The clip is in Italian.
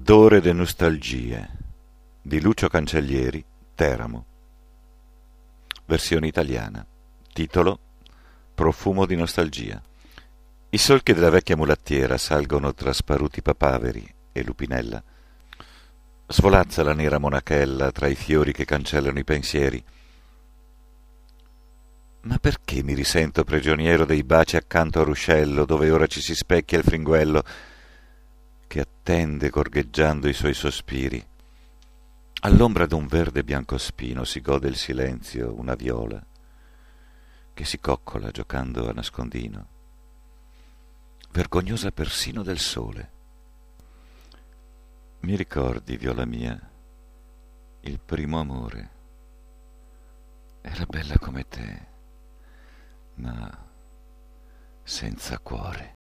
Odore de nostalgie di Lucio Cancellieri, Teramo. Versione italiana. Titolo: Profumo di nostalgia. I solchi della vecchia mulattiera salgono tra sparuti papaveri e lupinella. Svolazza la nera monachella tra i fiori che cancellano i pensieri. Ma perché mi risento prigioniero dei baci accanto al ruscello, dove ora ci si specchia il fringuello che attende gorgheggiando i suoi sospiri? All'ombra d'un verde biancospino si gode il silenzio una viola che si coccola giocando a nascondino, vergognosa persino del sole. Mi ricordi, viola mia, il primo amore? Era bella come te, ma senza cuore.